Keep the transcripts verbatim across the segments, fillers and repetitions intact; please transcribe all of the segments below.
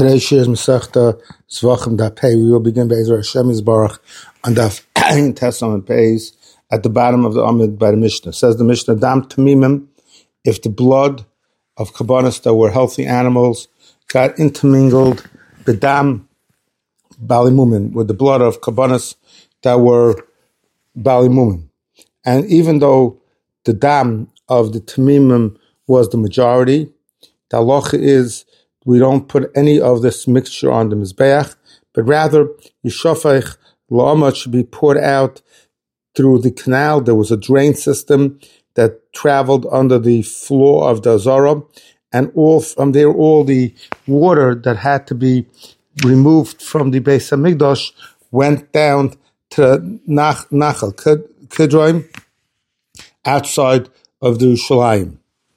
Today's shir is Masechta Zvachim Daf Pei. We will begin by Ezra Hashem Yisbarach on Daf Ein Tesam Peis at the bottom of the Amid by the Mishnah. Says the Mishnah, Dam Tamimim, if the blood of Kabbanis that were healthy animals got intermingled, the Dam Balimumin, with the blood of Kabbanis that were Balimumin. And even though the Dam of the Tamimim was the majority, the halacha is we don't put any of this mixture on the Mizbeach, but rather Yishafech La'amad should be poured out through the canal. There was a drain system that traveled under the floor of the Azara, and all from there, all the water that had to be removed from the Beis HaMikdash went down to Nach, Nachal Kidroim, outside of the Yerushalayim.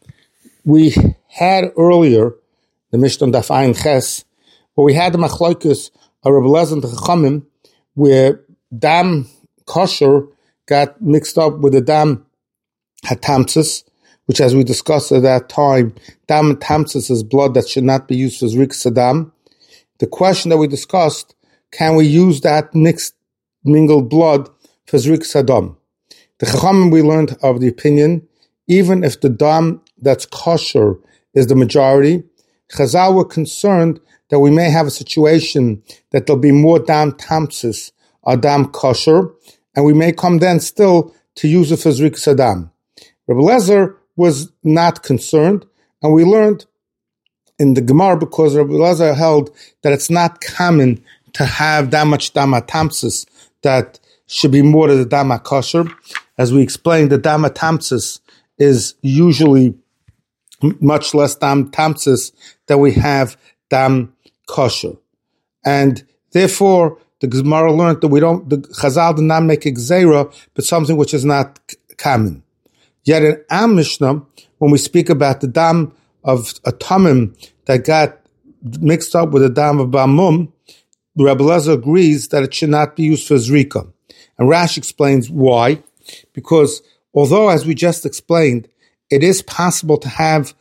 We had earlier the Mishnah Daf Ayin Ches, where we had the Machlokes of Rebbe Eliezer and the Chachamim, where Dam Kosher got mixed up with the Dam Hatamtzis, which, as we discussed at that time, Dam Hatamtzis is blood that should not be used for Zrikas Hadam. The question that we discussed, can we use that mixed, mingled blood for Zrikas Hadam? The Chachamim, we learned of the opinion, even if the Dam that's kosher is the majority, Chazal were concerned that we may have a situation that there'll be more Dam Tamtzis or Dam kosher, and we may come then still to use it for Zrikas Hadam. Rebbe Eliezer was not concerned, and we learned in the Gemara, because Rebbe Eliezer held that it's not common to have that much Dam Tamtzis that should be more to the Dam kosher. As we explained, the Dam Tamtzis is usually much less Dam Tamtzis than we have Dam Kosher. And therefore, the Gemara learned that we don't, the Chazal did not make a Gzeira, but something which is not common. Yet in our Mishnah, when we speak about the Dam of a Tamim that got mixed up with the Dam of Bamum, Rebbe Eliezer agrees that it should not be used for Zrika. And Rashi explains why. Because although, as we just explained, it is possible to have,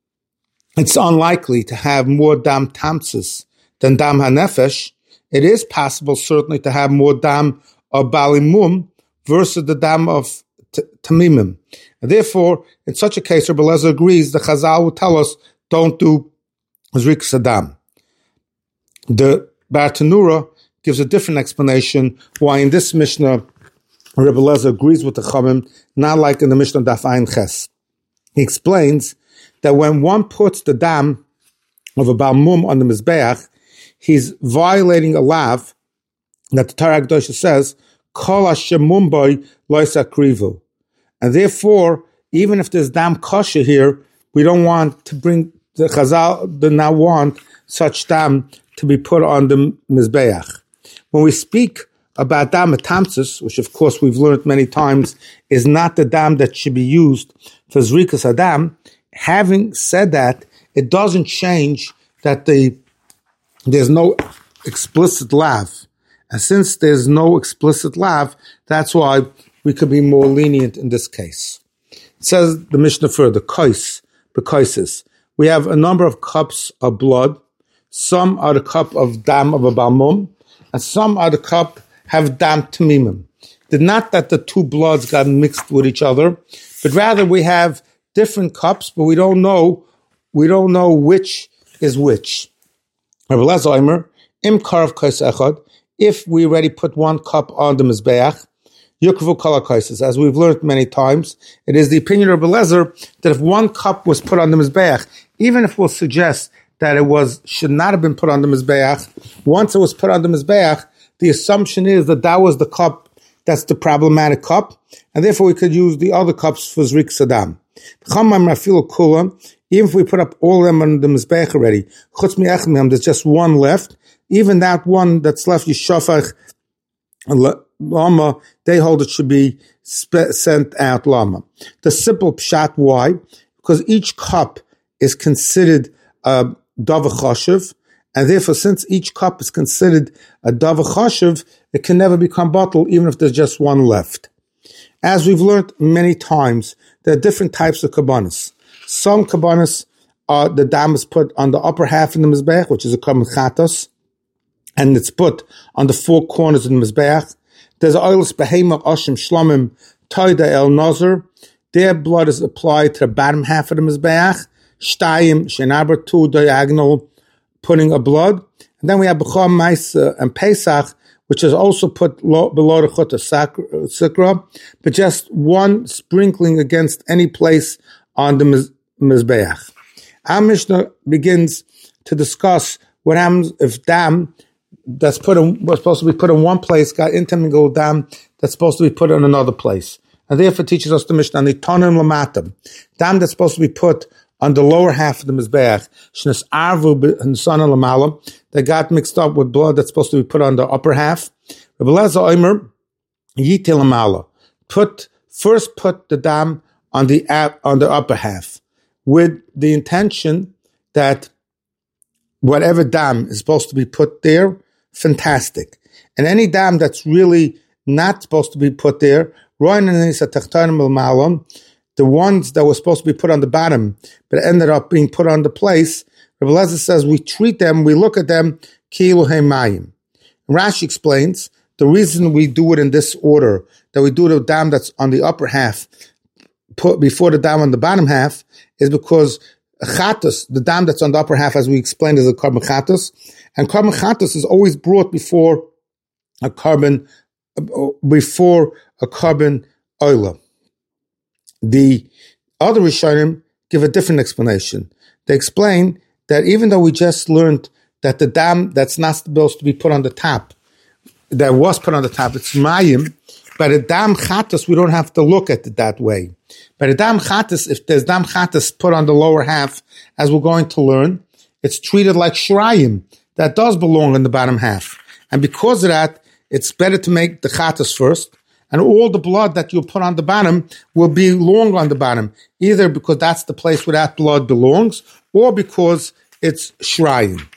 it's unlikely to have more Dam Tamtzis than Dam HaNefesh, it is possible certainly to have more Dam of Balimum versus the Dam of t- Tamimim. And therefore, in such a case, Rebbe Eliezer agrees the Chazal will tell us, don't do Zrikas Hadam. The Bartanura gives a different explanation why in this Mishnah, Rebbe Eliezer agrees with the Chachamim, not like in the Mishnah Daf Ayin Ches. He explains that when one puts the dam of a Balmum on the Mizbeach, he's violating a lav that the Torah Kedosha says, Kol Hashem Mumbai Lois Akrivu. And therefore, even if there's dam kosher here, we don't want to bring, the Chazal do not want such dam to be put on the Mizbeach. When we speak about Dam Hatamtzis, which of course we've learned many times, is not the dam that should be used for Zrikas Hadam. Having said that, it doesn't change that the there's no explicit lav. And since there's no explicit lav, that's why we could be more lenient in this case. It says the Mishnah further, Kais, Bekaisis. We have a number of cups of blood. Some are the cup of Dam of a Balmum, and some are the cup have Dam Tamimim. It's not that the two bloods got mixed with each other, but rather we have different cups, but we don't know, we don't know which is which. Rebbe Eliezer Omer, Im Karav Kais Echad, if we already put one cup on the Mizbeach, Yukvu Kala Kaises, as we've learned many times, it is the opinion of Rebbe Eliezer that if one cup was put on the Mizbeach, even if we'll suggest that it was should not have been put on the Mizbeach, once it was put on the Mizbeach, the assumption is that that was the cup, that's the problematic cup, and therefore we could use the other cups for Zrikas Hadam. Even if we put up all of them on the Mizbeach already, there's just one left, even that one that's left, Yishafach Lama, they hold it should be sp- sent out Lama. The simple pshat, why? Because each cup is considered a Dava Choshev, and therefore, since each cup is considered a Dava Choshev, it can never become bottled, even if there's just one left. As we've learned many times, there are different types of kabbanis. Some kabbanis uh, the dam is put on the upper half of the Mizbeach, which is a Korban Chatos, and it's put on the four corners of the Mizbeach. There's oils behemah oshim shlomim toida el nozer. Their blood is applied to the bottom half of the Mizbeach. Shtayim shenaber, two diagonal putting of blood. And then we have B'chor Maisa and Pesach, which is also put low, below the Chut of Sikra, but just one sprinkling against any place on the Miz, Mizbeach. Our Mishnah begins to discuss what happens if dam that's put in, was supposed to be put in one place got intermingled with dam that's supposed to be put in another place. And therefore teaches us the Mishnah, Nitonim Lamatim, dam that's supposed to be put on the lower half of the Mizbeach, Shnes Arvu B'Nsana L'Malam, that got mixed up with blood that's supposed to be put on the upper half. Rebbe Lezer Omer, Yitil L'Mala, put, first put the dam on the, on the upper half, with the intention that whatever dam is supposed to be put there, fantastic. And any dam that's really not supposed to be put there, the ones that were supposed to be put on the bottom, but ended up being put on the place, Rebbe Lezer says we treat them, we look at them, ki'ilu mayim. Rashi explains the reason we do it in this order, that we do the dam that's on the upper half, put before the dam on the bottom half, is because chatos, the dam that's on the upper half, as we explained, is a Korban Chatos, and Korban Chatos is always brought before a carbon, before a Korban Oila. The other Rishonim give a different explanation. They explain that even though we just learned that the dam that's not supposed to be put on the top, that was put on the top, it's mayim, but a dam chatas, we don't have to look at it that way. But a dam chatas, if there's dam chatas put on the lower half, as we're going to learn, it's treated like shrayim, that does belong in the bottom half. And because of that, it's better to make the chatas first, and all the blood that you put on the bottom will belong on the bottom, either because that's the place where that blood belongs, or because it's shrayim.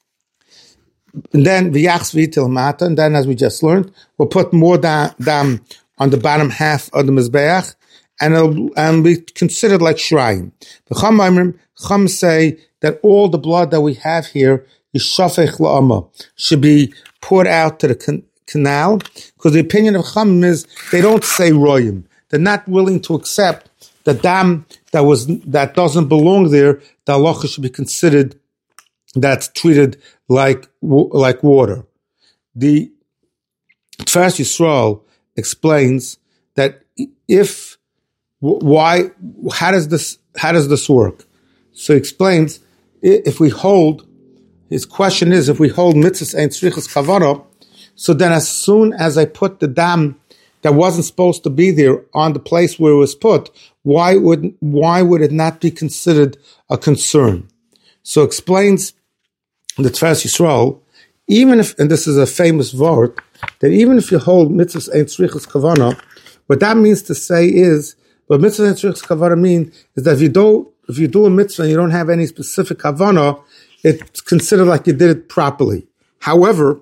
And then v'yachs v'itil mata, and then as we just learned, we'll put more dam, dam on the bottom half of the mizbeach, and it'll, and be considered like shrayim. The Chum Chum say that all the blood that we have here is shafech la'ama, should be poured out to the can, canal, because the opinion of Chum is they don't say royim. They're not willing to accept the dam that was that doesn't belong there. The halacha should be considered that's treated like like water. The Tfas Yisrael explains that if why how does this how does this work? So he explains if we hold his question is if we hold mitzvahs ein tzrichas kavara, so then as soon as I put the dam that wasn't supposed to be there on the place where it was put, why would why would it not be considered a concern? So explains the Tfas Yisrael, even if, and this is a famous word, that even if you hold mitzvahs ein tzrichas kavana, what that means to say is, what mitzvahs ein tzrichas kavana mean is that if you do if you do a mitzvah and you don't have any specific kavana, it's considered like you did it properly. However,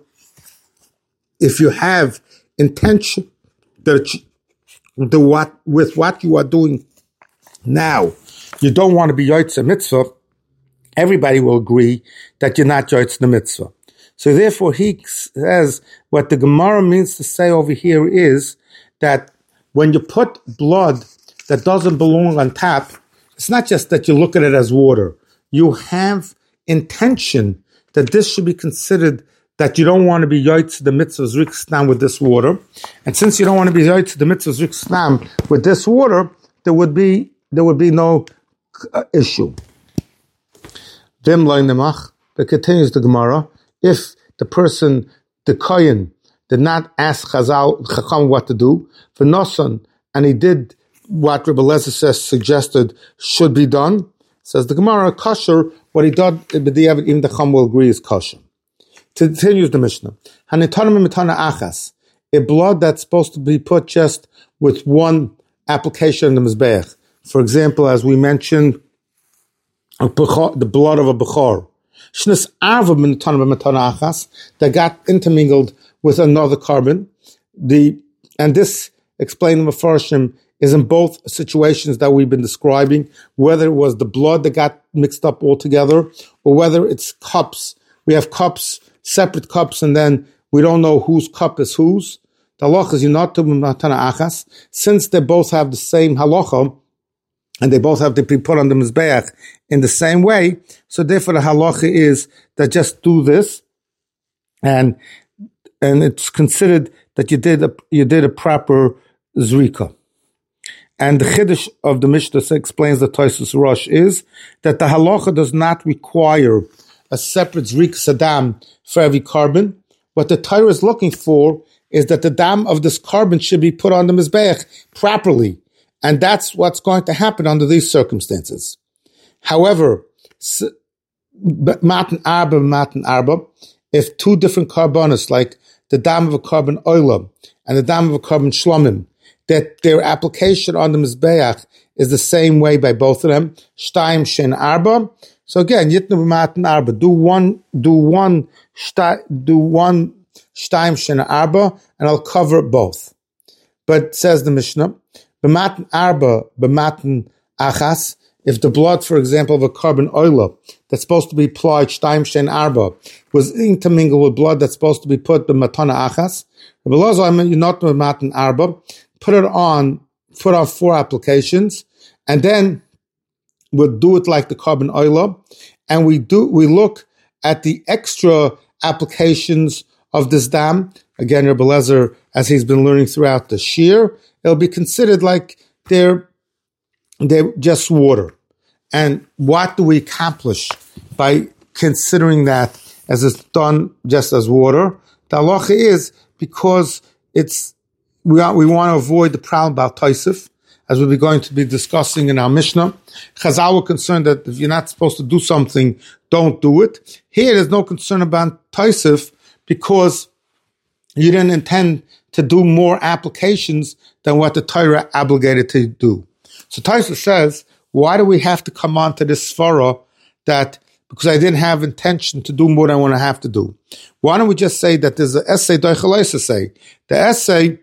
if you have intention that you, the what with what you are doing now, you don't want to be yotze mitzvah, everybody will agree that you're not yotze the mitzvah. So therefore, he says what the Gemara means to say over here is that when you put blood that doesn't belong on top, it's not just that you look at it as water. You have intention that this should be considered that you don't want to be yotze the mitzvah zrik snam with this water, and since you don't want to be yotze the mitzvah zrik snam with this water, there would be there would be no uh, issue. Vim loy nemach, but continues the Gemara, if the person, the kohen, did not ask Chazal Chacham what to do for Noson, and he did what Rebbe Lezer says suggested should be done, says the Gemara, kosher, what he did, even the Chacham will agree is kosher. Continues the Mishnah. A blood that's supposed to be put just with one application in the Mizbeach. For example, as we mentioned, the blood of a Bechor. That got intermingled with another carbon. The and this explained the Mefarshim is in both situations that we've been describing, whether it was the blood that got mixed up altogether, or whether it's cups. We have cups, separate cups, and then we don't know whose cup is whose. The halacha is yinatum b'matana achas. Since they both have the same halacha, and they both have to be put on the mizbeach in the same way, so therefore the halacha is that just do this, and and it's considered that you did a you did a proper zrika. And the chiddush of the Mishnah explains the Tosfos Rosh is that the halacha does not require a separate zrika sadam for every carbon. What the Torah is looking for is that the dam of this carbon should be put on the mizbeach properly, and that's what's going to happen under these circumstances. However, matan arba, matan arba, if two different carbonos, like the dam of a carbon oila and the dam of a carbon shlomim, that their application on the mizbeach is the same way by both of them, shtaim shen arba. So again, yitnu matan arba, do one, do one, do one shtaim shen arba, and I'll cover both. But says the Mishnah, b'matan arba, b'matan achas, if the blood, for example, of a carbon oila that's supposed to be applied shtaim shen arba was intermingled with blood that's supposed to be put b'matana achas, you're not b'matan arba, put it on, put on four applications, and then we'll do it like the carbon oila, and we do we look at the extra applications of this dam. Again, Rebbe Lezer, as he's been learning throughout the shir, it'll be considered like they're they're just water. And what do we accomplish by considering that as it's done just as water? The halacha is because it's we are, we want to avoid the problem about Tosef, as we'll be going to be discussing in our Mishnah. Chazal were concerned that if you're not supposed to do something, don't do it. Here, there's no concern about Tosef because you didn't intend to do more applications than what the Torah obligated to do. So Tosef says, why do we have to come on to this svara that because I didn't have intention to do more than what I have to do? Why don't we just say that there's an essay, doichel say, the essay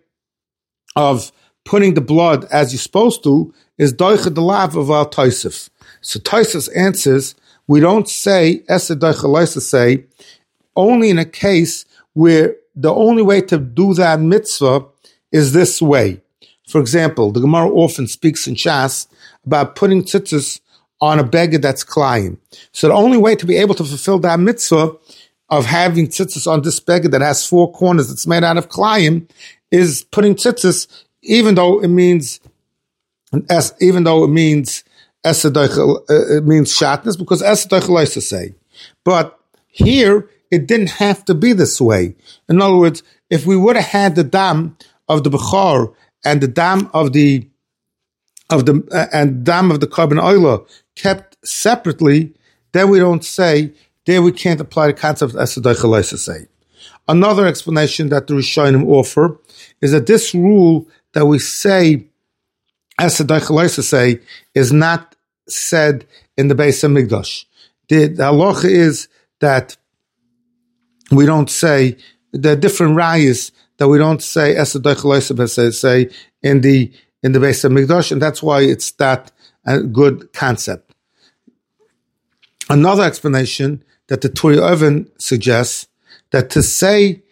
of putting the blood as you're supposed to is doichel the lav of our Tosef. So Tosef answers, we don't say essay doichel say only in a case where the only way to do that mitzvah is this way. For example, the Gemara often speaks in Shas about putting tzitzis on a beggar that's klayim. So the only way to be able to fulfill that mitzvah of having tzitzis on this beggar that has four corners that's made out of klayim is putting tzitzis, even though it means, as even though it means esedach, it means shatness, because esedach likes to say. But here it didn't have to be this way. In other words, if we would have had the dam of the bechor and the dam of the of the uh, and dam of the carbon oila kept separately, then we don't say there we can't apply the concept of esedach to say. Another explanation that the Rishonim offer is that this rule that we say esedach to say is not said in the Beis Hamikdash. The, the halacha is that we don't say, there are different rayas that we don't say esedach say in the in the Beis Hamikdash, and that's why it's that a good concept. Another explanation that the Turi Oven suggests that to say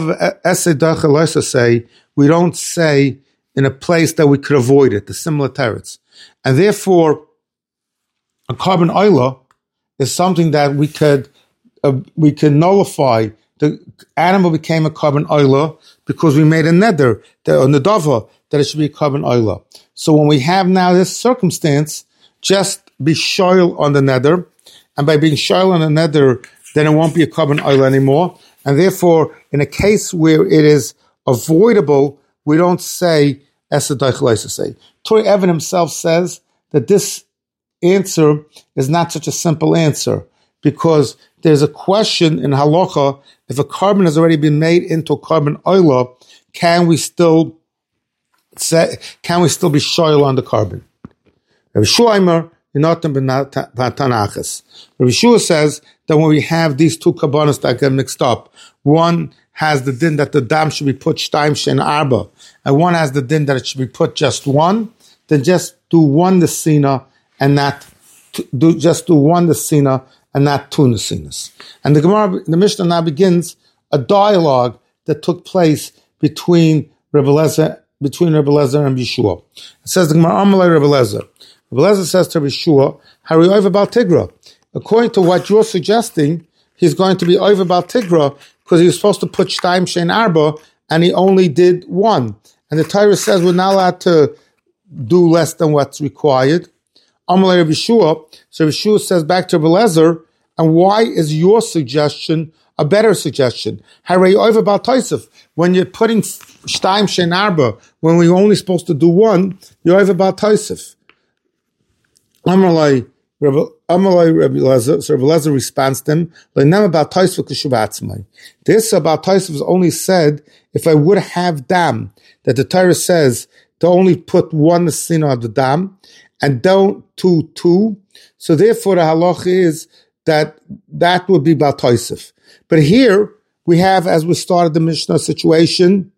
esedach say, we don't say in a place that we could avoid it, the similar teretz, and therefore a carbon oila is something that we could uh, we could nullify. The animal became a carbon oila because we made a neder, a nedava, that it should be a carbon oila. So when we have now this circumstance, just be shoyl on the neder, and by being shoyl on the neder, then it won't be a carbon oila anymore. And therefore, in a case where it is avoidable, we don't say esedach say. Torah Evan himself says that this answer is not such a simple answer, because there's a question in halacha, if a carbon has already been made into a carbon oila, can we still say, can we still be shoyl on the carbon? Rabbi Shua Rabbi Shua says that when we have these two carbonos that get mixed up, one has the din that the dam should be put shtaim shen arba, and one has the din that it should be put just one. then just do one nesina and not to, do just do one nesina and not two nesinas. And the Gemara, the Mishnah now begins a dialogue that took place between Rebbe Lezer, between Rebbe Lezer and Yeshua. It says the Gemara, Amalei Rebbe Lezer. Rebbe Lezer says to Yeshua, Hari over Bal Tigra. According to what you're suggesting, he's going to be over Bal Tigra because he was supposed to put Shtaim Shein Arba and he only did one. And the Torah says we're not allowed to do less than what's required. Amalei Rebbe Yeshua. So Yeshua says back to Rebbe Lezer, and why is your suggestion a better suggestion? Harei over Bal Tosef. When you're putting Shtaim Shein Arba, when we're only supposed to do one, you're over Bal Tosef. Amalei Amalei Rebbe Lezer. So Rebbe Lezer responds to him, Le'nam Bal Tosef K'shubatzmai. This about Tosef is only said if I would have dam, that the Torah says to only put one sin of the dam and don't do two. So therefore the halacha is that that would be Bal Tosef. But here we have, as we started the Mishnah, a situation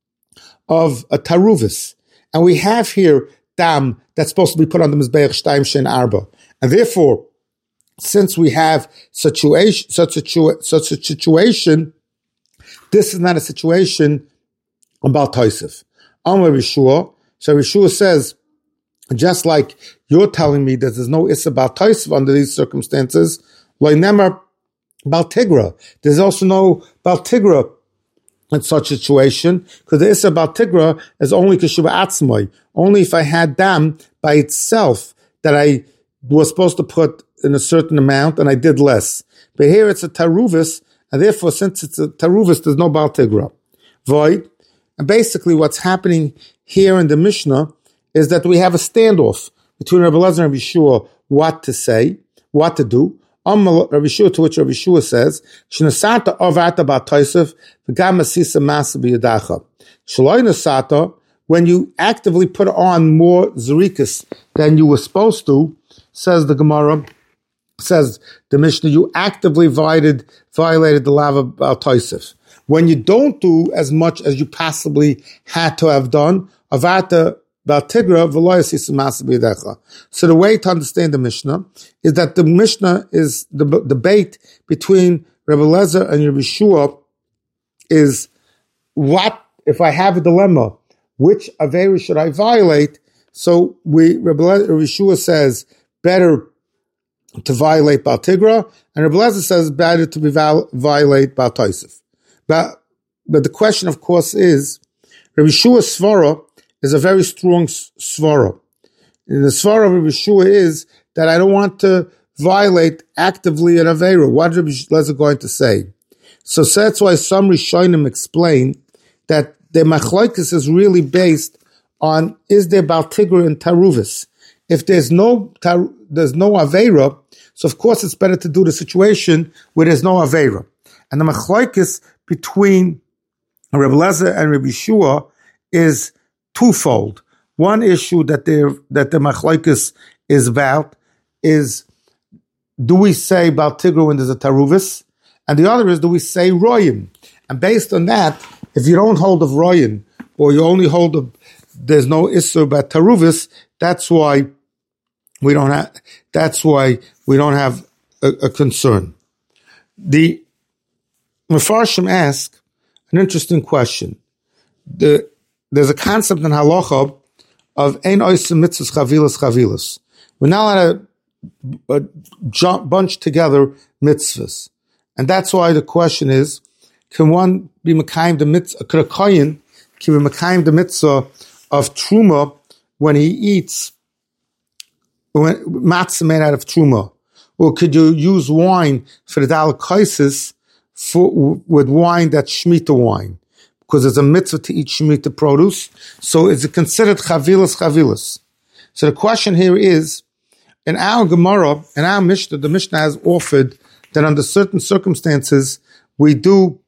of a taruvis. And we have here dam that's supposed to be put on the Mizbeach Shtaim Shein Arba. And therefore, since we have situation, such a, such a situation, this is not a situation about Tosef. Amar Yeshua, so Yeshua says, just like you're telling me that there's no Issa Bal Tosef under these circumstances, Loinemar Bal Tigra. There's also no Bal Tigra in such a situation, because the Issa Bal Tigra is only Keshuva Atzmai, only if I had dam by itself that I was supposed to put in a certain amount and I did less. But here it's a taruvis, and therefore since it's a taruvis, there's no Bal Tigra. Void. And basically what's happening here in the Mishnah is that we have a standoff between Rebbe Lezer and Yeshua, what to say, what to do. Rabbi Yeshua, to which Rabbi Yeshua says, "Shnasata avata Bal Tosef v'gam asisa masa b'yadacha." Shaloi nasata, when you actively put on more zerikas than you were supposed to, says the Gemara, says the Mishnah, you actively violated violated the law of Bal Tosef. When you don't do as much as you possibly had to have done, avata Bal Tigra v'lo asisa masa b'yadacha. So the way to understand the Mishnah is that the Mishnah is the debate between Rebbe Lezer and Rabbi Yeshua is what if I have a dilemma, which avera should I violate? So we Rebbe Yeshua says better to violate Bal Tigra, and Rebbe Lezer says better to be viol- violate Bal Tosef. But but the question, of course, is Rebbe Yeshua's svara is a very strong svara. And the svara of Rebbe Yeshua is that I don't want to violate actively an avera. What is Rebbe Lezer going to say? So that's why some Rishonim explain that the machlokes is really based on is there Bal Tigra and taruvis. If there's no tar, there's no avera, so of course it's better to do the situation where there's no avera. And the machlokes between Rebbe Lezer and Rebbe Yeshua is twofold. One issue that the that the machlokes is about is, do we say Bal Tigra when there's a taruvis? And the other is, do we say royim? And based on that, if you don't hold of royim, or you only hold of, there's no issur about taruvis, that's why we don't have, that's why we don't have a, a concern. The Mefarshim ask an interesting question. The, there's a concept in halacha of ein oisem mitzvahs chavilas chavilas. We're not allowed to uh, jump, bunch together mitzvahs. And that's why the question is, can one be mekayim the mitzvah, could a kohen can be mekayim the mitzvah of truma when he eats when matzah made out of truma? Or could you use wine for the dalek kaisis for with wine that's shemitah wine? Because there's a mitzvah to eat shemitah produce. So is it considered chavilas chavilas? So the question here is, in our Gemara, in our Mishnah, the Mishnah has offered that under certain circumstances, we do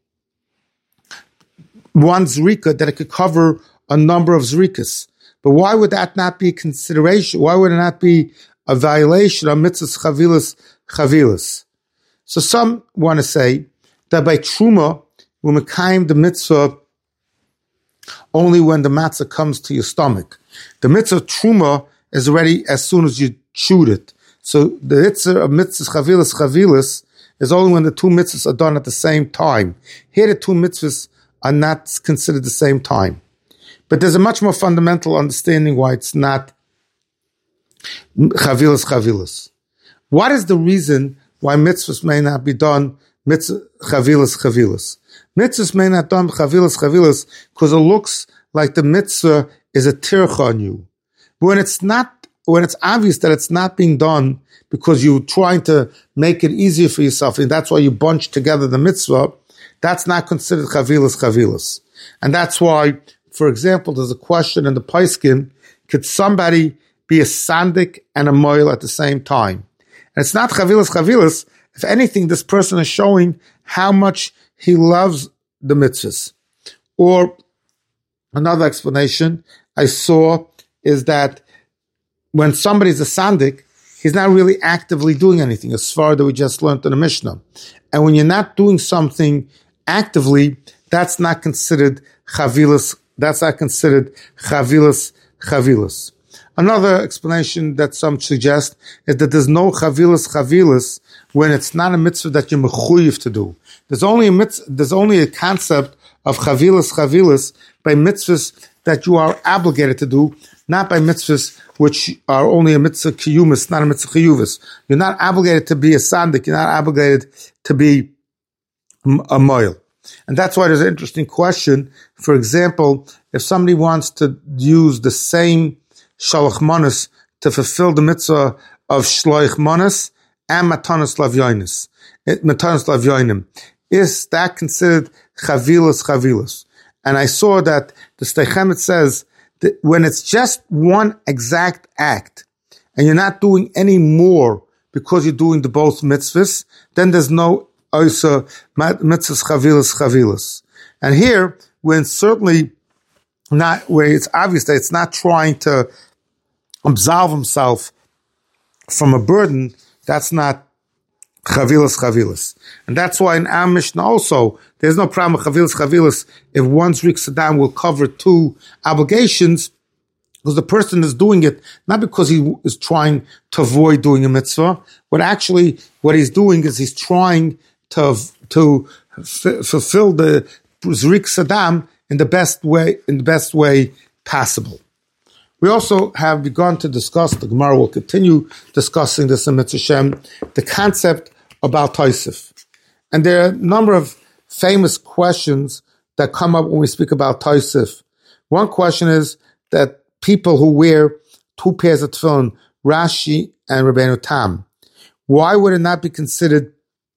one zrika, that it could cover a number of zrikas. But why would that not be a consideration? Why would it not be a violation of mitzvahs chavilas chavilas? So some want to say that by truma, we mekayim the mitzvah only when the matzah comes to your stomach. The mitzvah of truma is ready as soon as you chewed it. So the mitzvah of mitzvahs chavilas chavilas is only when the two mitzvahs are done at the same time. Here the two mitzvahs are not considered the same time. But there's a much more fundamental understanding why it's not chavilas chavilas. What is the reason why mitzvahs may not be done mitzvah chavilas chavilas? Mitzvahs may not done chavilas chavilas because it looks like the mitzvah is a tircha on you. But when it's not, when it's obvious that it's not being done because you're trying to make it easier for yourself, and that's why you bunch together the mitzvah, that's not considered chavilas chavilas. And that's why, for example, there's a question in the Paiskin, could somebody be a sandik and a moil at the same time? And it's not chavilas chavilas. If anything, this person is showing how much he loves the mitzvahs. Or another explanation I saw is that when somebody's a sandik, he's not really actively doing anything, as far that we just learned in the Mishnah. And when you're not doing something actively, that's not considered chavilas, that's not considered chavilas chavilas. Another explanation that some suggest is that there's no chavilas chavilas when it's not a mitzvah that you're mechuyev to do. There's only a mitzvah, there's only a concept of chavilas chavilas by mitzvahs that you are obligated to do, not by mitzvahs which are only a mitzvah kiyumis, not a mitzvah chiyuvis. You're not obligated to be a sandik, you're not obligated to be a moil. And that's why there's an interesting question. For example, if somebody wants to use the same shalach manas to fulfill the mitzvah of shloich manas and matanas lavyonis, matanas lavyonim, is that considered chavilas chavilas? And I saw that the Steichemet says that when it's just one exact act and you're not doing any more because you're doing the both mitzvahs, then there's no oisa mitzvahs chavilas chavilas. And here, when certainly not, where it's obvious that it's not trying to absolve himself from a burden, that's not chavilas chavilas. And that's why in our Mishnah also, there's no problem with chavilas chavilas if one's rik sadam will cover two obligations, because the person is doing it not because he is trying to avoid doing a mitzvah, but actually what he's doing is he's trying to to f- fulfill the rik sadam in the best way, in the best way possible. We also have begun to discuss, the Gemara will continue discussing this in Mitzvah Shem, the concept about Tosef. And there are a number of famous questions that come up when we speak about Tosef. One question is that people who wear two pairs of tefillin, Rashi and Rabbeinu Tam, why would it not be considered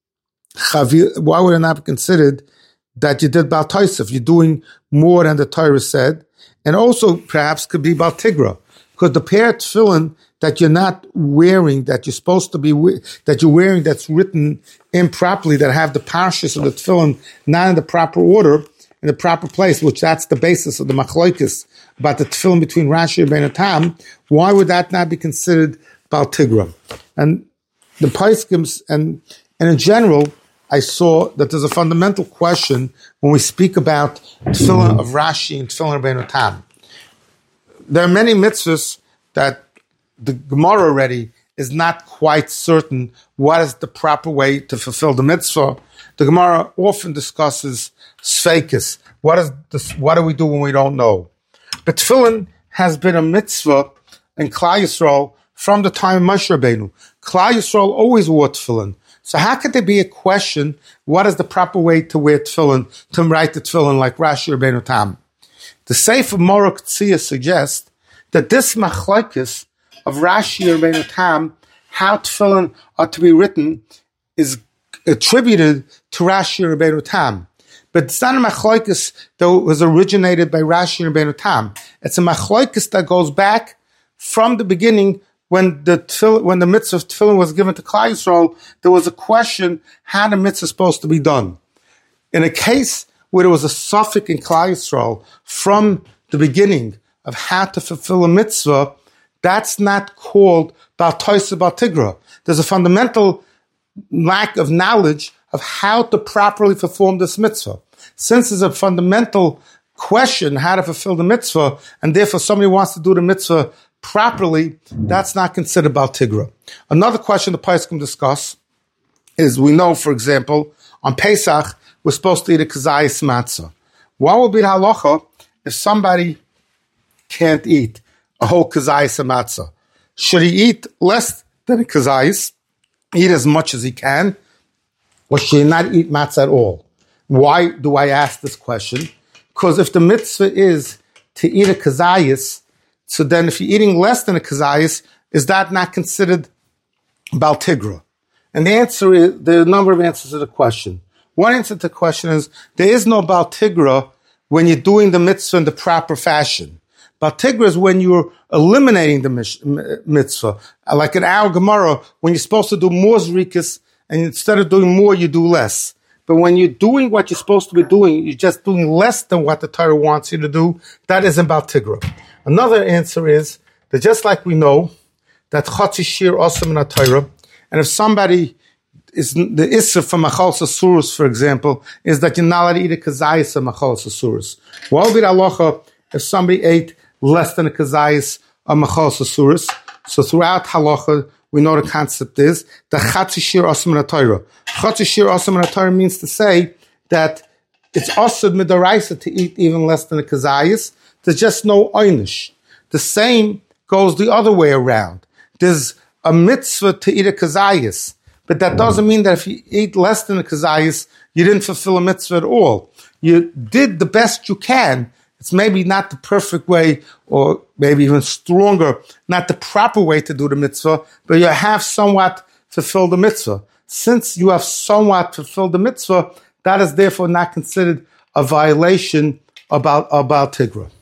chavil, why would it not be considered that you did Baal Tosef? You're doing more than the Torah said. And also, perhaps, could be Baal Tigra, because the pair of tefillin that you're not wearing, that you're supposed to be, that you're wearing, that's written improperly, that have the parshas of the tefillin not in the proper order, in the proper place, which that's the basis of the machlokes about the tefillin between Rashi and Rabbeinu Tam. Why would that not be considered Baal Tigra? And the Paiskims, and and in general, I saw that there's a fundamental question when we speak about tefillin of Rashi and tefillin of Rabbeinu Tam. There are many mitzvahs that the Gemara already is not quite certain what is the proper way to fulfill the mitzvah. The Gemara often discusses sfeikis. What is this, what do we do when we don't know? But tefillin has been a mitzvah in Klal Yisrael from the time of Moshe Rabbeinu. Klal Yisrael always wore tefillin. So how could there be a question, what is the proper way to wear tefillin, to write the tefillin like Rashi or Rabbeinu Tam? The Sefer Morok Tzia suggests that this machlokes of Rashi or Rabbeinu Tam, how tefillin are to be written, is attributed to Rashi or Rabbeinu Tam. But it's not a machlokes that was originated by Rashi and Rabbeinu Tam. It's a machlokes that goes back from the beginning. When the tefillin, when the mitzvah of tefillin was given to Klal Yisrael, there was a question how the mitzvah is supposed to be done. In a case where there was a suffix in Klal Yisrael from the beginning of how to fulfill a mitzvah, that's not called Baal Tosef Baal Tigra. There's a fundamental lack of knowledge of how to properly perform this mitzvah. Since there's a fundamental question how to fulfill the mitzvah, and therefore somebody wants to do the mitzvah properly, that's not considered Baal Tigra. Another question the Poskim discuss is, we know, for example, on Pesach, we're supposed to eat a kazayis matzah. What would be the halacha if somebody can't eat a whole kazayis matzah? Should he eat less than a kazayis, eat as much as he can, or should he not eat matzah at all? Why do I ask this question? Because if the mitzvah is to eat a kazayis, so then if you're eating less than a kazayis, is that not considered Baal Tigra? And the answer is, there are a number of answers to the question. One answer to the question is, there is no Baal Tigra when you're doing the mitzvah in the proper fashion. Baal Tigra is when you're eliminating the mitzvah. Like in our Gemara, when you're supposed to do more zrikas, and instead of doing more, you do less. But when you're doing what you're supposed to be doing, you're just doing less than what the Torah wants you to do, that isn't Baal Tigra. Another answer is that just like we know that Chatzi Shir Osam in a Torah, and if somebody is the Isser from Machal Sasurus, for example, is that you're not allowed to eat a kazayis of Machal Sasurus. What would be the halacha if somebody ate less than a kazayis of Machal Sasurus? So throughout halacha, we know the concept is the Chatzi Shir Osam in a Torah. Chatzi Shir Osam in a Torah means to say that it's Osad Midaraisa to eat even less than a kazayis. There's just no einish. The same goes the other way around. There's a mitzvah to eat a kazayis, but that doesn't mean that if you eat less than a kazayis, you didn't fulfill a mitzvah at all. You did the best you can. It's maybe not the perfect way, or maybe even stronger, not the proper way to do the mitzvah, but you have somewhat fulfilled the mitzvah. Since you have somewhat fulfilled the mitzvah, that is therefore not considered a violation about about Tigra.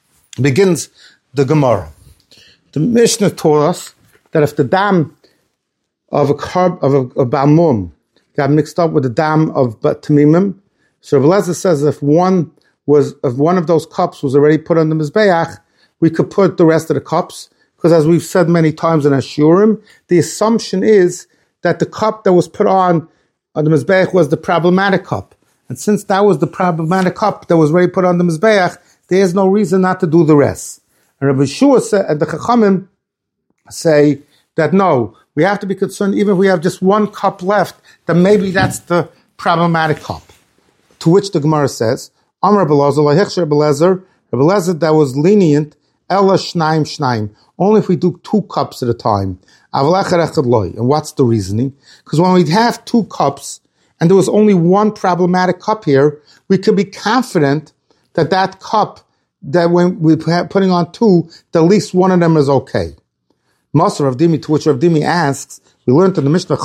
Begins the Gemara. The Mishnah taught us that if the dam of a carb of a, a balmum got mixed up with the dam of tamimim, so Rebbe Lezer says if one was if one of those cups was already put on the mizbeach, we could put the rest of the cups, because as we've said many times in Ashurim, the assumption is that the cup that was put on on the mizbeach was the problematic cup, and since that was the problematic cup that was already put on the mizbeach, there is no reason not to do the rest. And Rabbi Shua said, and the Chachamim say that no, we have to be concerned even if we have just one cup left, then maybe that's the problematic cup. To which the Gemara says, Amar Rebbe Lezer, Lahechsher Rebbe Lezer, Rebbe Lezer that was lenient, Ella Shnaim Shnaim, only if we do two cups at a time. And what's the reasoning? Because when we have two cups, and there was only one problematic cup here, we could be confident that that cup, that when we're putting on two, that at least one of them is okay. Master Rav Dimi, to which Rav Dimi asks, we learned in the Mishnah,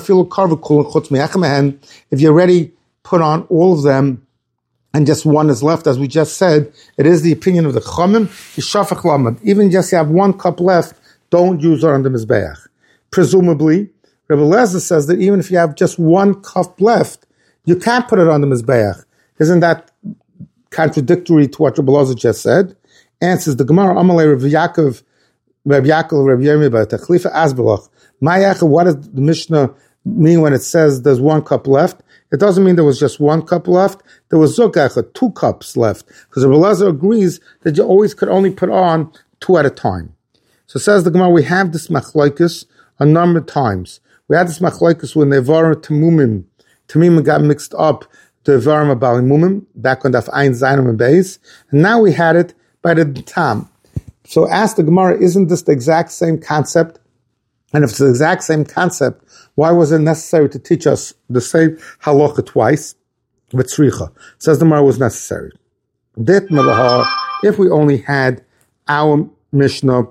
if you already put on all of them, and just one is left, as we just said, it is the opinion of the Chachamim, even just you have one cup left, don't use it on the Mizbeach. Presumably, Rebbe Lezer says that even if you have just one cup left, you can't put it on the Mizbeach. Isn't that contradictory to what Rebbe Lezer just said? Answers the Gemara, Amalei Rav Yaakov, Rav Yaakov, Rav Yirmiyah, Techlifa Asbalach. Ma'ayach, what does the Mishnah mean when it says there's one cup left? It doesn't mean there was just one cup left. There was Zukacha, two cups left. Because Rebbe Lezer agrees that you always could only put on two at a time. So says the Gemara, we have this machlokes a number of times. We had this machlokes when the Evarim Tamumim, Tamimim got mixed up, the Evarim Abalimumim, back on Daf Ein Zainam and Beis, and now we had it by the Tam. So ask the Gemara, isn't this the exact same concept? And if it's the exact same concept, why was it necessary to teach us the same halacha twice? But tzricha. Says the Gemara was necessary. If we only had our Mishnah,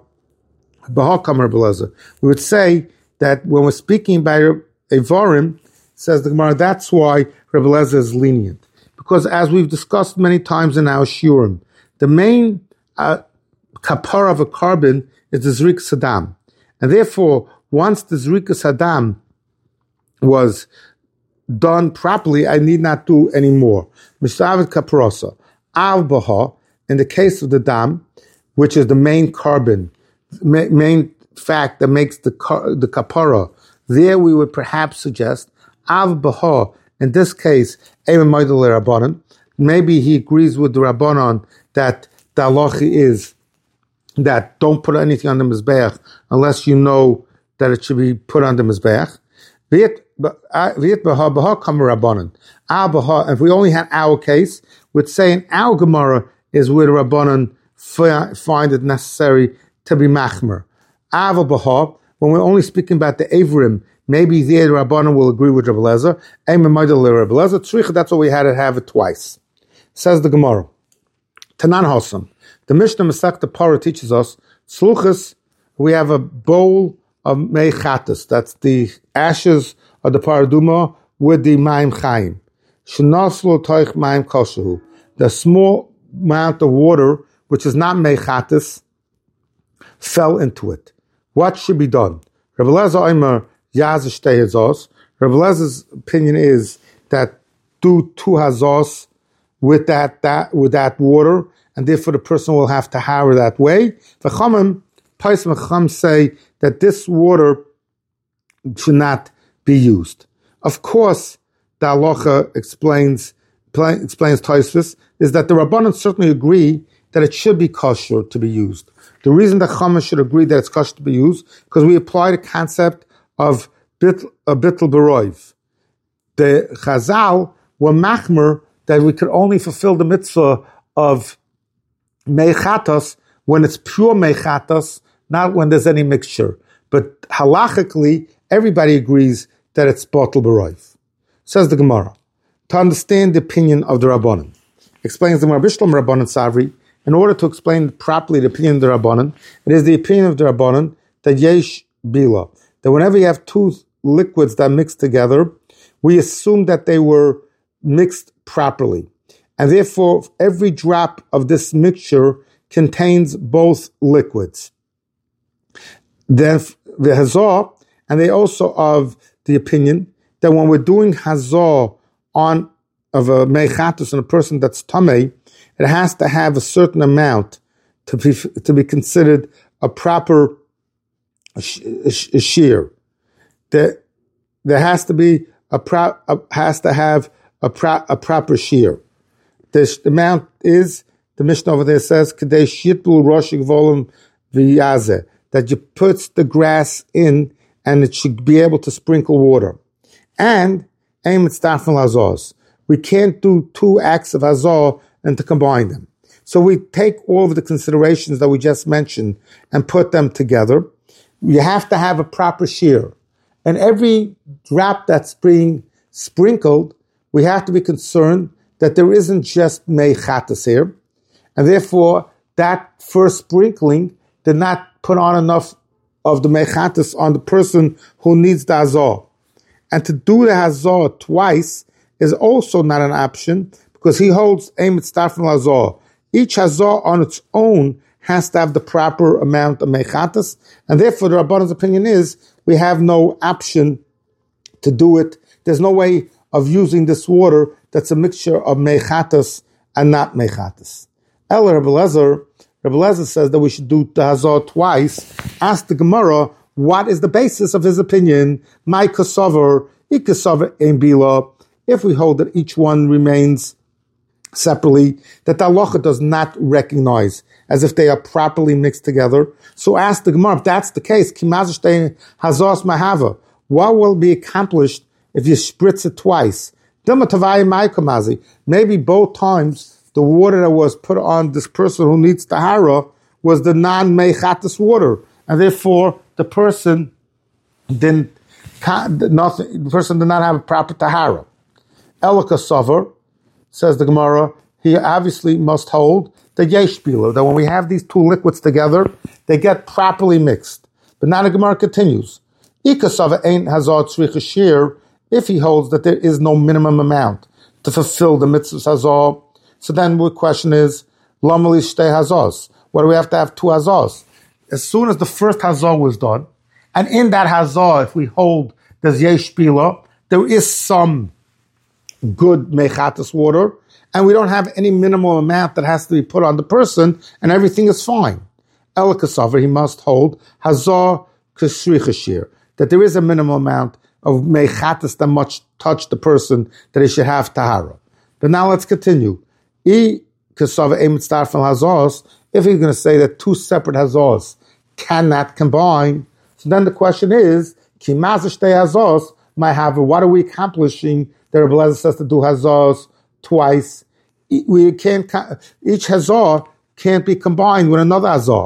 we would say that when we're speaking by Evarim, says the Gemara, that's why Rebbe Lezer is lenient. Because as we've discussed many times in our shiurim, the main uh, kapara of a carbon is the Zrik Saddam. And therefore, once the Zrik Saddam was done properly, I need not do any more. Mishavet kaparosa. Al baha, in the case of the dam, which is the main carbon, ma- main fact that makes the car, the kapara, there we would perhaps suggest Av baha, in this case, Eva Moidel Rabbanan, maybe he agrees with the Rabbanon that the halacha is that don't put anything on the Mizbeach unless you know that it should be put on the Mizbeach. If we only had our case, we'd say in our Gemara is where the Rabbanon find it necessary to be machmer. Ava Baha, when we're only speaking about the Avrim, maybe there the Rabbanon will agree with Rabbi Lezer. That's what we had to have it twice. Says the Gemara. Tanan Hasam. The Mishnah Masechta Parah teaches us, Sluchas, we have a bowl of meichatas. That's the ashes of the paraduma with the maim chaim. Shenaslo toich maim koshehu. The small amount of water, which is not meichatas, fell into it. What should be done? Rabbi Lezer Omer yaz shtei hazos. Rabbi Lezer's opinion is that do two hazos with that, that with that water, and therefore the person will have to hara that way. V'chamim, Pais Mecham say that this water should not be used. Of course, the halacha explains explains Tosfos is that the Rabbanan certainly agree that it should be kosher to be used. The reason that Chama should agree that it's kosher to be used because we apply the concept of bitl, a bitl beroiv. The Chazal were machmer that we could only fulfill the mitzvah of meichatos when it's pure meichatos, not when there's any mixture. But halachically, everybody agrees that it's batel beroiv. Says the Gemara, to understand the opinion of the Rabbanan. Explains the Gemara, Bishlam Rabbanan Savri, in order to explain properly the opinion of the Rabbanan, it is the opinion of the Rabbanan that yesh bila, that whenever you have two liquids that mix together, we assume that they were mixed properly. And therefore, every drop of this mixture contains both liquids. Then the hazah, and they also of the opinion that when we're doing hazah on of a meichatus on a person that's tamei, it has to have a certain amount to be to be considered a proper shear. There, there has to be a, pro, a has to have a, pro, a proper shear. The amount is, the Mishnah over there says, Kadei shitbul roshig volum v'yazeh, that you put the grass in and it should be able to sprinkle water. And aim at starfin hazos. We can't do two acts of hazor and to combine them. So we take all of the considerations that we just mentioned and put them together. You have to have a proper shear. And every drop that's being sprinkled, we have to be concerned that there isn't just meichatas here. And therefore, that first sprinkling did not put on enough of the meichatas on the person who needs the hazor. And to do the hazor twice is also not an option because he holds aim at starfin hazor. Each hazor on its own has to have the proper amount of meichatas, and therefore the Rabbanan's opinion is we have no option to do it. There's no way of using this water that's a mixture of meichatas and not meichatas. El Rabbi Lezer, Rabbi Lezer says that we should do the hazor twice. Ask the Gemara, what is the basis of his opinion? My kasover, ikasover ein bila. If we hold that each one remains separately, that the halacha does not recognize as if they are properly mixed together. So ask the Gemara, if that's the case, hazos mahava, what will be accomplished if you spritz it twice? Maybe both times the water that was put on this person who needs tahara was the non-meichatas water, and therefore the person didn't, nothing, the person did not have a proper tahara. Elaka Sover, says the Gemara, he obviously must hold the yesh bila, that when we have these two liquids together, they get properly mixed. But now the Gemara continues. Ika Sover ain't hazard tzricha shir, if he holds that there is no minimum amount to fulfill the mitzvahs hazar. So then the question is, lamali shtei hazos. What do we have to have two hazos? As soon as the first hazor was done, and in that hazor, if we hold there's yesh bila, there is some good mechatas water, and we don't have any minimal amount that has to be put on the person, and everything is fine. El kasaver, he must hold hazar kasrichashir, that there is a minimal amount of mechatas that much touch the person that he should have tahara. But now let's continue. if he's going to say that two separate hazos cannot combine, so then the question is, what are we accomplishing that Rebbe Lezer says to do hazos twice? We can't, each hazor can't be combined with another hazor.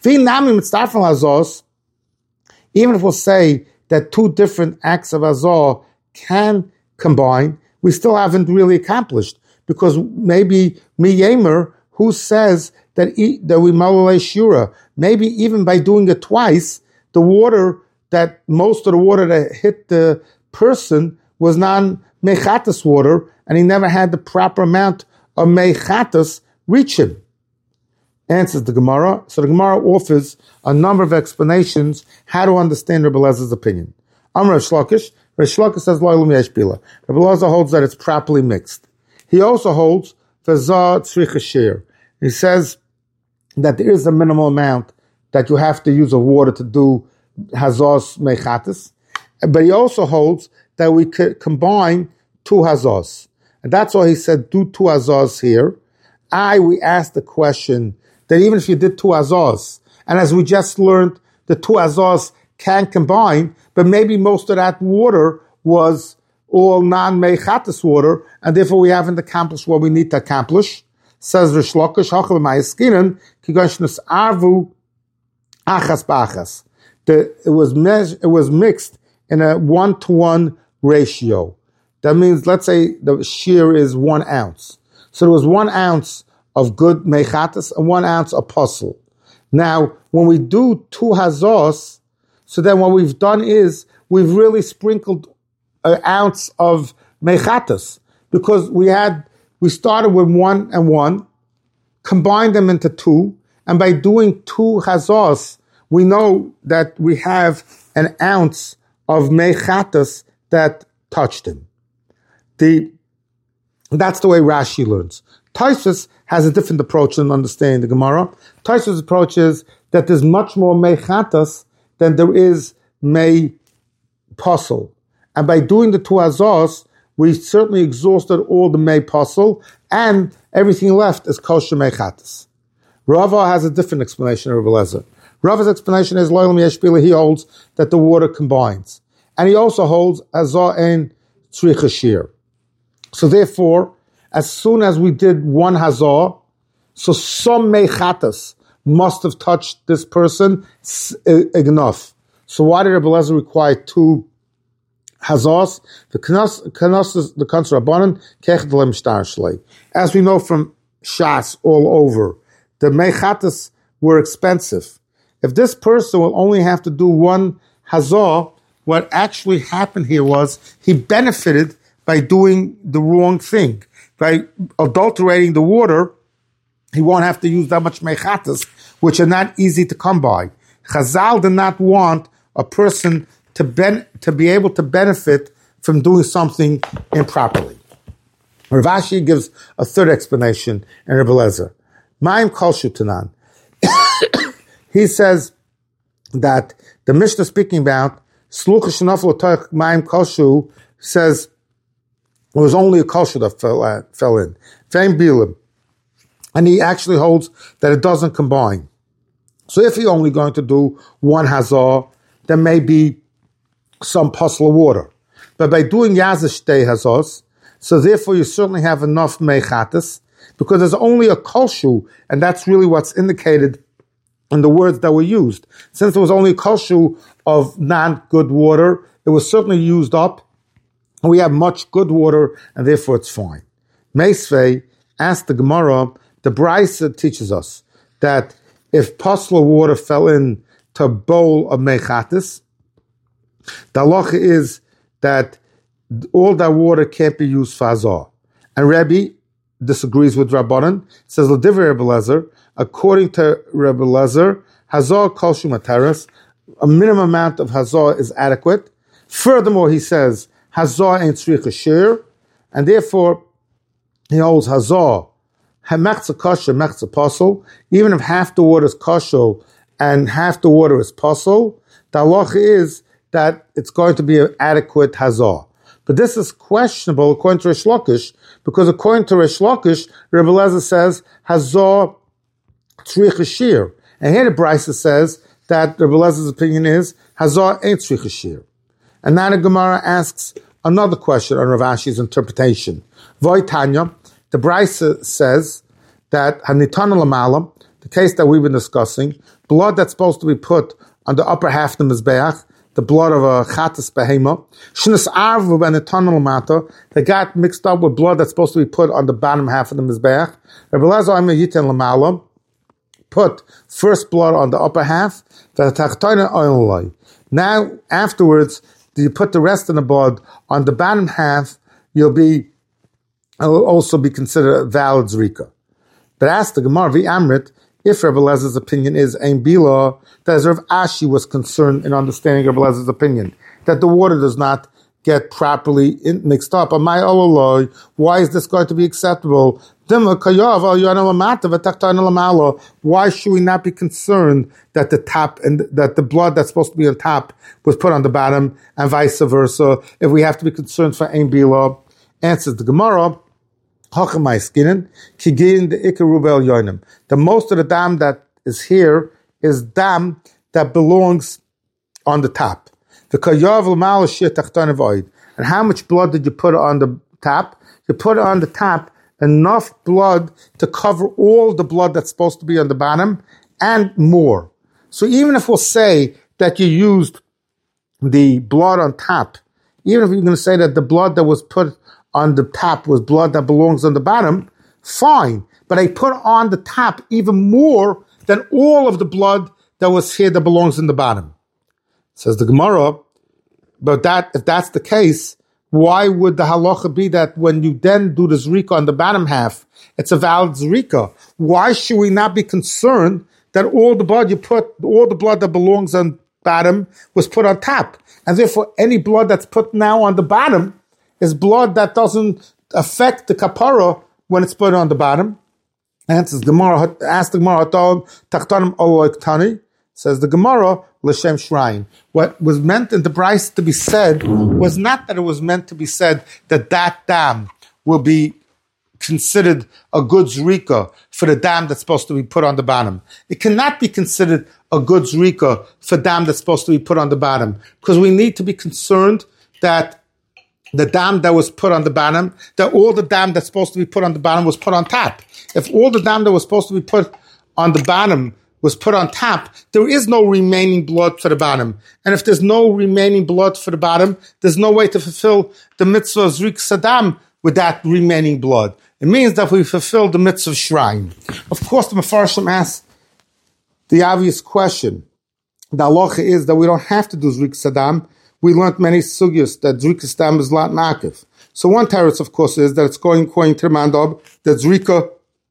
Even if we'll say that two different acts of hazor can combine, we still haven't really accomplished, because maybe miyemer, who says that e, that we malolei shura, maybe even by doing it twice, the water that most of the water that hit the person was non-mechatas water, and he never had the proper amount of mechatas reach him. Answers the Gemara. So the Gemara offers a number of explanations how to understand Rebbe Lezer's opinion. Amar Reish Lakish. Reish Lakish says Lo'ilum yesh bila. Rebbe Lezer holds that it's properly mixed. He also holds V'zah tzricha shir. He says that there is a minimal amount that you have to use of water to do hazos mechatas. But he also holds that we could combine two hazos. And that's why he said do two hazos here. I, we asked the question that even if you did two hazos, and as we just learned, the two hazos can combine, but maybe most of that water was all non-mechatas water, and therefore we haven't accomplished what we need to accomplish. Says Reish Lakish, hachal ma'askinen kigashnus arvu achas b'achas. It was meas- it was mixed in a one-to-one ratio. That means, let's say the shear is one ounce. So there was one ounce of good mechatas and one ounce of puzzle. Now, when we do two hazos, so then what we've done is we've really sprinkled an ounce of mechatas, because we had we started with one and one, combined them into two, and by doing two hazos, we know that we have an ounce of mechatas that touched him. The that's the way Rashi learns. Tosfos has a different approach in understanding the Gemara. Tosfos' approach is that there's much more mechatas than there is mei puzzle. And by doing the two hazos, we certainly exhausted all the mei puzzle, and everything left is kosher mechatas. Rava has a different explanation of Rebbe Lezer. Rava's explanation is Lo'ilum yesh bila, he holds that the water combines. And he also holds hazor ein tzricha shir. So therefore, as soon as we did one hazor, so some mechatas must have touched this person enough. So why did Rebbe Lezer require two hazors? The kanos, the kanser rabbanon kech delem shtar shlei. As we know from Shas all over, the mechatas were expensive. If this person will only have to do one hazor, what actually happened here was he benefited by doing the wrong thing. By adulterating the water, he won't have to use that much mechatas, which are not easy to come by. Chazal did not want a person to ben, to be able to benefit from doing something improperly. Rav Ashi gives a third explanation in Rebbe Lezer. Ma'im kol shutanan. He says that the Mishnah speaking about Slucha Shenafel Toich Ma'im Koshu says it was only a kosher that fell, uh, fell in. Fein bilim. And he actually holds that it doesn't combine. So if you're only going to do one hazor, there may be some puzzle of water. But by doing yazish shtei hazos, so therefore you certainly have enough mechatas, because there's only a koshu, and that's really what's indicated in the words that were used. Since there was only a koshu of non-good water, it was certainly used up. We have much good water, and therefore it's fine. Meisvei asked the Gemara, the Brisa teaches us that if puzzle water fell in to a bowl of mechatis, the halacha is that all that water can't be used for hazor. And Rebbe disagrees with Rabbanan, says L'divrei Rebbe Lezer, according to Rebbe Lezer, hazor kol shu materes, a minimum amount of hazor is adequate. Furthermore, he says, hazor ain't tzricha shir, and therefore he holds hazor hamechza kosher mechza posel. Even if half the water is kosher and half the water is posel, the halacha is that it's going to be an adequate hazor. But this is questionable according to Reish Lakish, Because according to Resh Lakish, Rebbe Lezer says, Hazor Tzrich Shir. And here the Brisa says that Rebbe Lezer's opinion is, Hazor ain't Tzrich Shir. And now the Gemara asks another question on Rav Ashi's interpretation. Voi Tanya, the Brisa says that Hanitana Lamala, the case that we've been discussing, blood that's supposed to be put on the upper half of the Mizbeach, the blood of a Chatas Behema, Shnas Arvu Hanitana Lamata, that got mixed up with blood that's supposed to be put on the bottom half of the Mizbeach. Rebbe Lezer Omer Yitin Lamala, put first blood on the upper half, now afterwards, you put the rest of the blood on the bottom half, you'll be, it will also be considered a valid zrika. But ask the Gemara, Vi Amrit, if Rebbe Lezer's opinion is Ein Bila, that as Rav Ashi was concerned in understanding Rebbe Lezer's opinion, that the water does not get properly in, mixed up. Why is this going to be acceptable? Why should we not be concerned that the top and that the blood that's supposed to be on top was put on the bottom, and vice versa? If we have to be concerned for Ein Bila, answers the Gemara. The most of the dam that is here is dam that belongs on the top. And how much blood did you put on the top? You put on the top enough blood to cover all the blood that's supposed to be on the bottom and more. So even if we'll say that you used the blood on top, even if you're going to say that the blood that was put on the top was blood that belongs on the bottom, fine. But I put on the top even more than all of the blood that was here that belongs in the bottom. Says the Gemara, but that if that's the case, why would the halacha be that when you then do the zrika on the bottom half, it's a valid zrika? Why should we not be concerned that all the blood you put, all the blood that belongs on bottom was put on top? And therefore, any blood that's put now on the bottom is blood that doesn't affect the kapara when it's put on the bottom. Answers Gemara, ask the Gemara, Tachtanim Oloik Tani, says the Gemara, L'Shem Shrine. What was meant in the Brisa to be said was not that it was meant to be said that that dam will be considered a good zrika for the dam that's supposed to be put on the bottom. It cannot be considered a good zrika for dam that's supposed to be put on the bottom, because we need to be concerned that the dam that was put on the bottom, that all the dam that's supposed to be put on the bottom was put on top. If all the dam that was supposed to be put on the bottom was put on top, there is no remaining blood for the bottom. And if there's no remaining blood for the bottom, there's no way to fulfill the mitzvah of Zrik Saddam with that remaining blood. It means that we fulfill the mitzvah of shrine. Of course, the Mefarshim asks the obvious question. The halacha is that we don't have to do Zrik Saddam. We learned many sugyas that Zrik Saddam is lat makif. So one teretz, of course, is that it's going according to the mandab that Zrika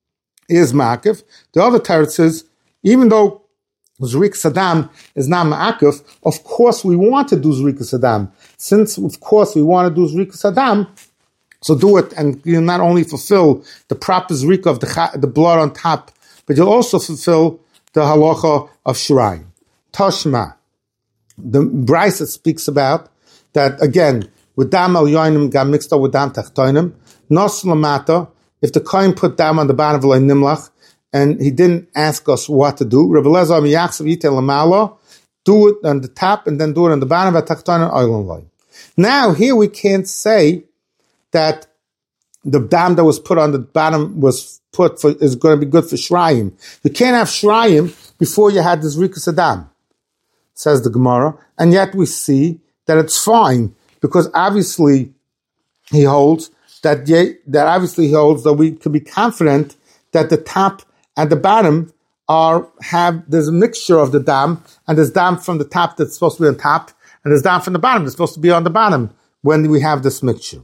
is makif. The other teretz is, even though Zrik Saddam is not ma'akif, of course we want to do Zrik Saddam. Since, of course, we want to do Zrik Saddam, so do it, and you not only fulfill the proper Zrika of the, the blood on top, but you'll also fulfill the halacha of Shirayim. Toshma. The Brisa speaks about that, again, with dam al yoinim got mixed up with dam tachtoinim, nos lamata, if the kohen put dam on the bottom of the nimlach, and he didn't ask us what to do, Rebbe Lezer miyachsav yitel lamala, do it on the top and then do it on the bottom of tachtoinim oilon loy. Now, here we can't say that the dam that was put on the bottom was put for, is going to be good for shrayim. You can't have shrayim before you had this rikus adam, says the Gemara, and yet we see that it's fine, because obviously he holds that, that obviously he holds that we can be confident that the top and the bottom are, have, there's a mixture of the dam, and there's dam from the top that's supposed to be on top, and there's dam from the bottom that's supposed to be on the bottom when we have this mixture.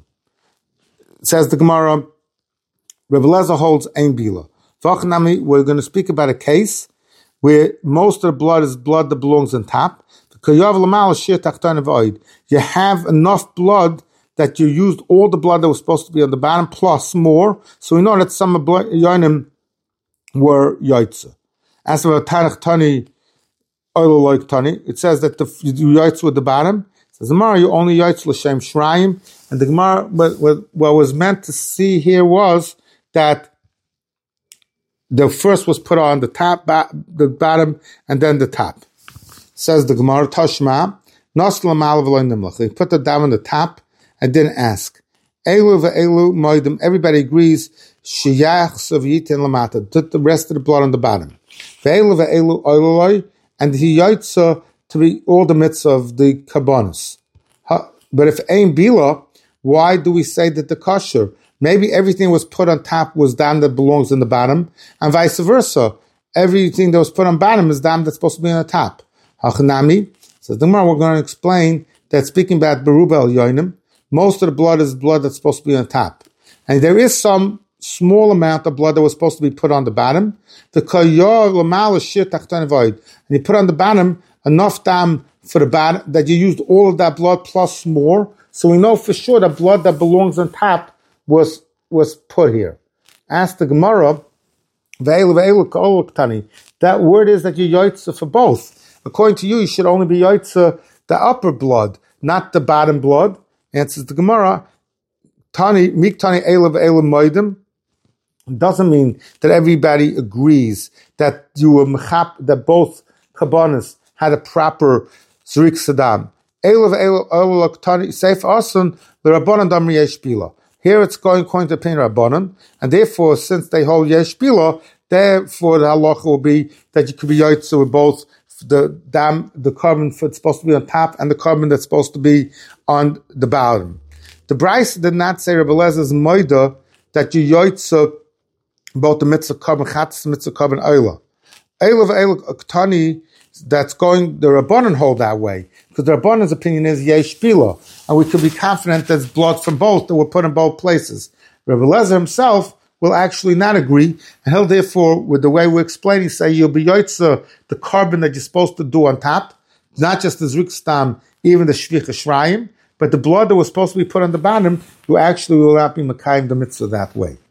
Says the Gemara, Rebbe Lezer holds Ein Bila. V'achnami, we're going to speak about a case where most of the blood is blood that belongs on top. You have enough blood that you used all the blood that was supposed to be on the bottom plus more. So we know that some of yoinim were yoitza. As for Tanach Tani, oil like Tani, it says that the yoitza with the bottom. Says the Gemara, you only Yaitz L'Shem Shrayim. And the Gemara, what, what, what was meant to see here was that the first was put on the top, ba- the bottom, and then the top. Says the Gemara, Tashma, Nasla Malav Lo Nimlach. They put the down on the top and didn't ask. Elu ve'elu moedim. Everybody agrees. Sheyach Soviyitin lamata. Put the rest of the blood on the bottom. Ve'elu ve'elu oiloi, and he yaitza to be all the mitzvah of the kabbanis. But if ain bila, why do we say that the kosher? Maybe everything was put on top was dam that belongs in the bottom, and vice versa. Everything that was put on bottom is dam that's supposed to be on the top. Hachanami says the Gemara. We're going to explain that speaking about berubel yoinim, most of the blood is blood that's supposed to be on top, and there is some small amount of blood that was supposed to be put on the bottom. The koyor lamal shir tachton void, and you put on the bottom enough dam for the bottom that you used all of that blood plus more. So we know for sure that blood that belongs on top was was put here. Ask the Gemara, that word is that you yoitza for both. According to you, you should only be yoitza the upper blood, not the bottom blood. Answers the Gemara, Tani mik tani elav elav moedim. Doesn't mean that everybody agrees that you were mechap, that both kabbanis had a proper zrik sadam. Elav elav elav tani seif asun the rabbanan dam yesh bila. Here it's going according to the opinion of Rabbanan, and therefore, since they hold yesh bila, therefore the halacha will be that you could be yaitza with both the dam, the carbon that's supposed to be on top, and the carbon that's supposed to be on the bottom. The Bryce did not say Rebbe Lezer's moida that you yaitza both the mitzvah carbon chatz, mitzvah carbon oila. Oila v'oila ktani. That's going, the Rabbanan hold that way. Because the Rabbanan's opinion is yesh bila. And we could be confident there's blood from both that were put in both places. Rebbe Lezer himself will actually not agree. And he'll therefore, with the way we're explaining, say you'll be yoitza, the carbon that you're supposed to do on top, not just the zrik stam, even the shvich shrayim, but the blood that was supposed to be put on the bottom, you actually will not be makayim the mitzvah that way.